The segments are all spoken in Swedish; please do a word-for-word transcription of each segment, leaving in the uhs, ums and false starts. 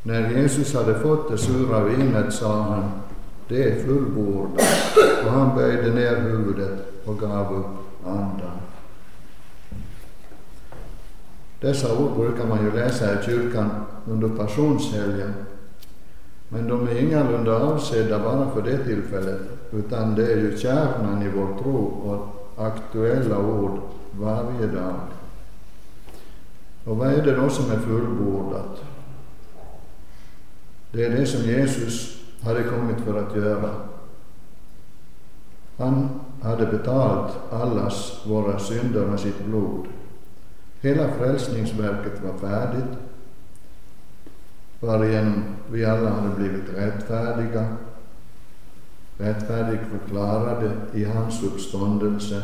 När Jesus hade fått det sura vinet sa han: det är fullbordat, och han böjde ner huvudet och gav upp andan. Dessa ord brukar man ju läsa i kyrkan under passionshelgen, men de är ingalunda avsedda bara för det tillfället, utan det är ju kärnan i vår tro och aktuella ord varje dag. Och vad är det då som är fullbordat? Det är det som Jesus hade kommit för att göra. Han hade betalt allas våra synder med sitt blod. Hela frälsningsverket var färdigt, varigenom vi alla hade blivit rättfärdiga, rättfärdigt förklarade i hans uppståndelse.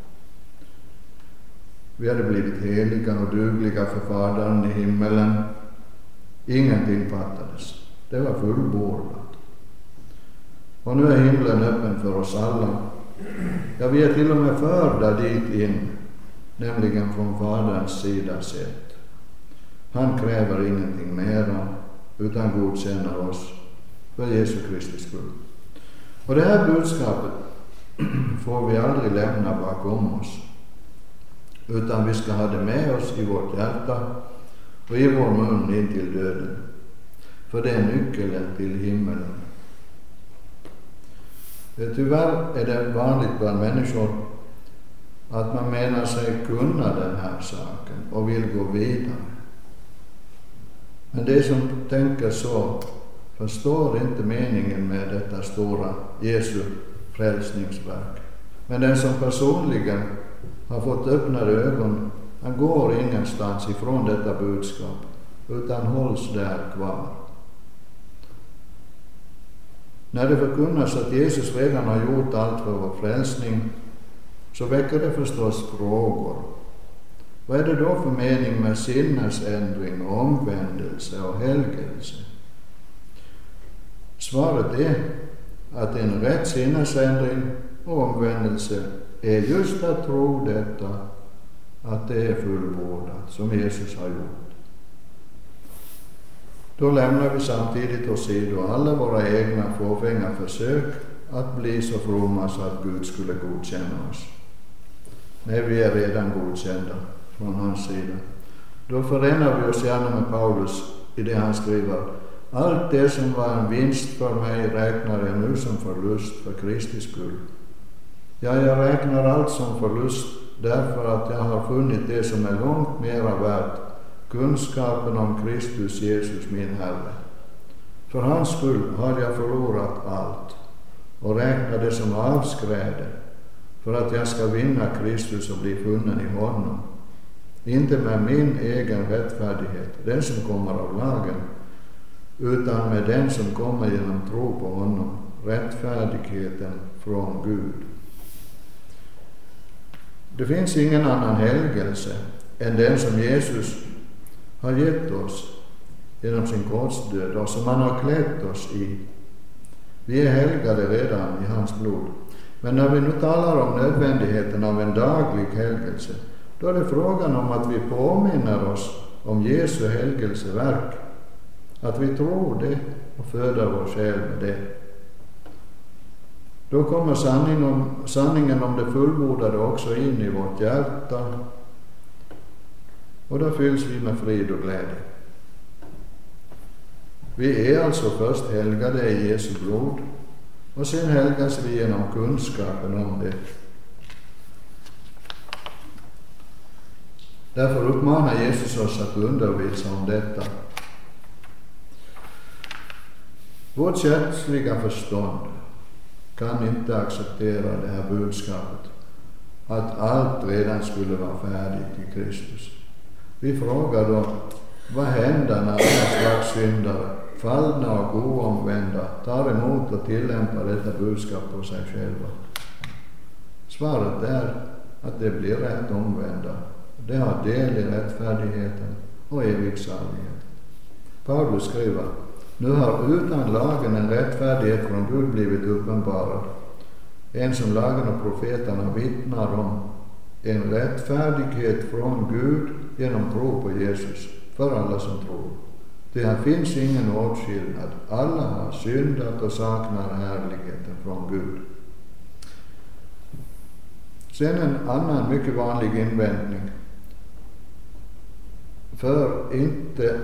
Vi hade blivit heliga och dugliga för Fadern i himmelen. Ingenting fattades. Det var fullbordat. Och nu är himlen öppen för oss alla. Ja, vi är till och med förda dit in, nämligen från Faderns sida sett. Han kräver ingenting mera, utan godkänner oss för Jesu Kristi skull. Och det här budskapet får vi aldrig lämna bakom oss, utan vi ska ha det med oss i vårt hjärta och i vår mun in till döden. För det är nyckeln till himmelen. Tyvärr är det vanligt bland människor att man menar sig kunna den här saken och vill gå vidare. Men de som tänker så förstår inte meningen med detta stora Jesu frälsningsverk. Men den som personligen har fått öppnade ögon, han går ingenstans ifrån detta budskap, utan hålls där kvar. När det förkunnas att Jesus redan har gjort allt för vår frälsning, så väcker det förstås frågor. Vad är det då för mening med sinnesändring, omvändelse och helgelse? Svaret är att en rätt sinnesändring och omvändelse är just att tro detta, att det är fullbordat som Jesus har gjort. Då lämnar vi samtidigt åsido alla våra egna fåfänga försök att bli så fromma så att Gud skulle godkänna oss. Nej, vi är redan godkända från hans sida. Då förenar vi oss gärna med Paulus i det han skriver: allt det som var en vinst för mig räknar jag nu som förlust för Kristi skull. Ja, jag räknar allt som förlust därför att jag har funnit det som är långt mera värt, kunskapen om Kristus Jesus min Herre. För hans skull har jag förlorat allt och räknar det som avskräde, för att jag ska vinna Kristus och bli funnen i honom. Inte med min egen rättfärdighet, den som kommer av lagen, utan med den som kommer genom tro på honom, rättfärdigheten från Gud. Det finns ingen annan helgelse än den som Jesus har gett oss genom sin korsdöd och som han har klätt oss i. Vi är helgade redan i hans blod. Men när vi nu talar om nödvändigheten av en daglig helgelse, då är det frågan om att vi påminner oss om Jesu helgelseverk. Att vi tror det och föder vår själ med det. Då kommer sanning om, sanningen om det fullbordade också in i vårt hjärta. Och då fylls vi med frid och glädje. Vi är alltså först helgade i Jesu blod, och sen helgas vi genom kunskapen om det. Därför uppmanar Jesus oss att undervisa om detta. Vårt kärleksliga förstånd kan inte acceptera det här budskapet, att allt redan skulle vara färdigt i Kristus. Vi frågar då, vad händer när alla slags syndare, fallna och oomvända, tar emot och tillämpar detta budskap på sig själva? Svaret är att det blir rätt omvända. Det har del i rättfärdigheten och evig salighet. Paulus skriver: nu har utan lagen en rättfärdighet från Gud blivit uppenbarad. En som lagen och profeterna vittnar om. En rättfärdighet från Gud genom tro på Jesus för alla som tror. Det finns ingen åtskillnad. Alla har syndat och saknar härligheten från Gud. Sen en annan mycket vanlig invändning. För inte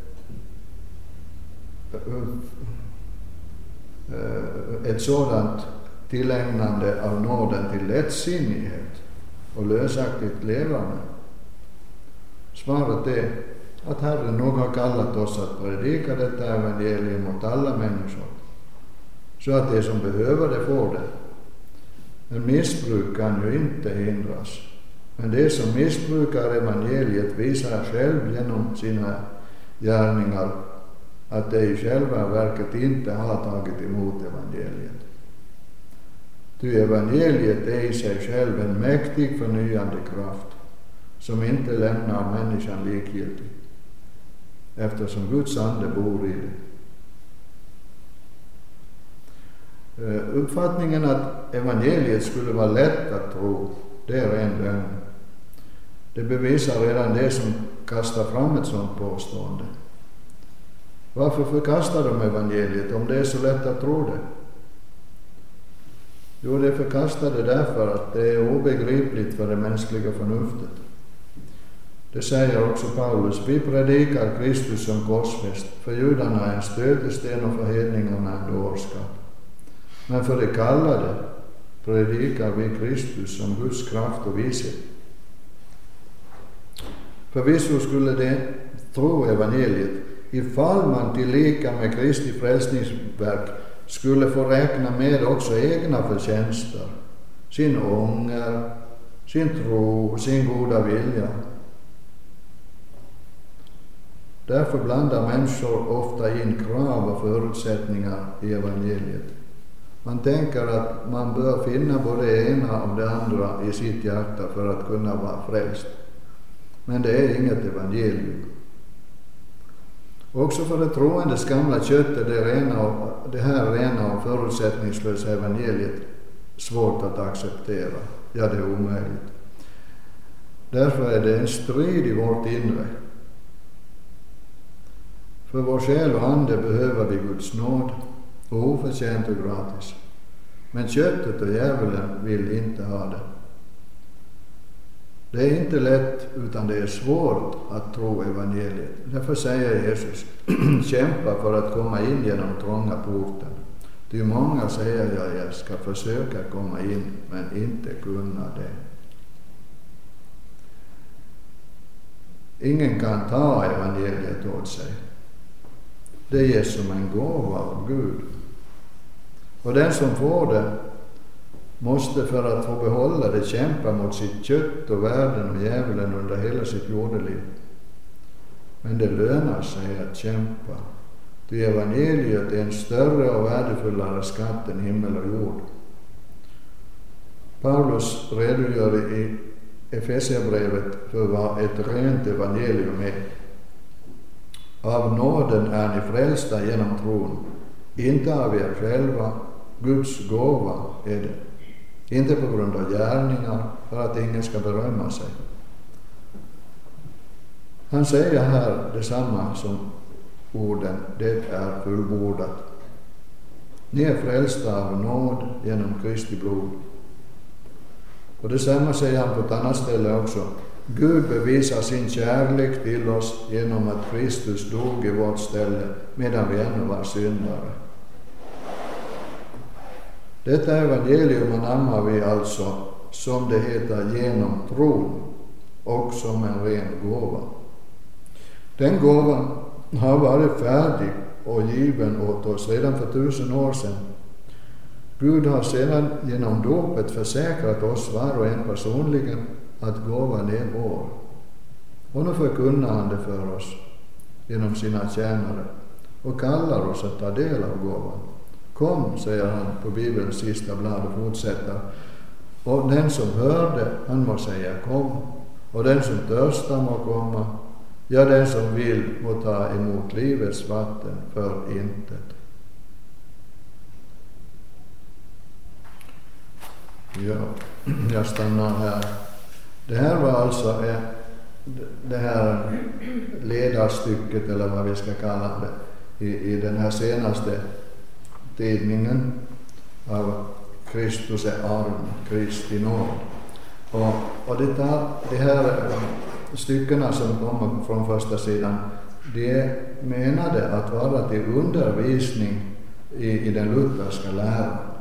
ett sådant tillägnande av nåden till lättsinnighet och lösaktigt levande. Svaret är att Herren nog har kallat oss att predika detta evangelium mot alla människor, så att de som behöver det får det. Men missbruk kan ju inte hindras. Men de som missbrukar evangeliet visar själv genom sina gärningar att de i själva verket inte har tagit emot evangeliet. Ty evangeliet är i sig själv en mäktig förnyande kraft som inte lämnar människan likgiltig, eftersom Guds ande bor i det. Uppfattningen att evangeliet skulle vara lätt att tro, det är en lögn. Det bevisar redan det som kastar fram ett sådant påstående. Varför förkastar de evangeliet om det är så lätt att tro det? Jo, det förkastar det därför att det är obegripligt för det mänskliga förnuftet. Det säger också Paulus: vi predikar Kristus som korsfäst, för judarna en stötesten och för hedningarna en dårskap. Men för de kallade predikar vi Kristus som Guds kraft och vishet. Förvisso skulle det tro evangeliet ifall man tillika med Kristi frälsningsverk skulle få räkna med också egna förtjänster, sin ånger, sin tro, sin goda vilja. Därför blandar människor ofta in krav och förutsättningar i evangeliet. Man tänker att man bör finna både det ena och det andra i sitt hjärta för att kunna vara frälst. Men det är inget evangelium. Också för det troendes gamla kött är det, rena och, det här rena och förutsättningslösa evangeliet svårt att acceptera. Ja, det är omöjligt. Därför är det en strid i vårt inre. För vår själ och ande behöver vi Guds nåd, oförtjänt och gratis. Men köttet och djävulen vill inte ha det. Det är inte lätt, utan det är svårt att tro evangeliet. Därför säger Jesus: kämpa för att komma in genom trånga porten. Ty många, säger jag, jag ska försöka komma in, men inte kunna det. Ingen kan ta evangeliet åt sig. Det ges som en gåva av Gud. Och den som får det måste för att få behålla det kämpa mot sitt kött och världen och djävulen under hela sitt jordeliv. Men det lönar sig att kämpa. Ty evangeliet är en större och värdefullare skatt än himmel och jord. Paulus redogör i Efesierbrevet för vad ett rent evangelium är. Av nåden är ni frälsta genom tron, inte av er själva, Guds gåva är det. Inte på grund av gärningar, för att ingen ska berömma sig. Han säger här detsamma som orden: det är fullbordat. Ni är frälsta av nåd genom Kristi blod. Och detsamma säger han på ett annat ställe också: Gud bevisar sin kärlek till oss genom att Kristus dog i vårt ställe medan vi ännu var syndare. Detta evangelium anammar vi alltså, som det heter, genom tron och som en ren gåva. Den gåvan har varit färdig och given åt oss redan för tusen år sedan. Gud har sedan genom dopet försäkrat oss var och en personligen att gåvan är vår. Och nu förkunnar han det för oss genom sina tjänare och kallar oss att ta del av gåvan. Kom, säger han på Bibelns sista blad och fortsätter. Och den som hörde, han må säga kom. Och den som törstar må komma. Ja, den som vill må ta emot livets vatten för intet. Ja, jag stannar här. Det här var alltså det här ledarstycket eller vad vi ska kalla det i, i den här senaste tidningen av Kristus är arm, Kristi nåd. Och, och det, tar, det här styckena som kommer från första sidan, det är menade att vara till undervisning i, i den lutherska läran.